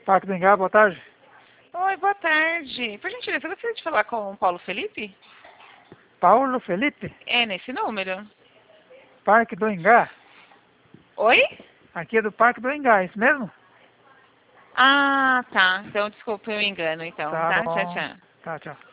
Parque do Engar, boa tarde. Oi, boa tarde. Por gentileza, eu gostaria de falar com o Paulo Felipe? Paulo Felipe, É nesse número? Parque do Engar. Oi? Aqui é do Parque do Engar, é isso mesmo? Ah, tá. Então, desculpa, eu me engano, então, Tá tá? Tchau, bom. tchau. Tá, tchau.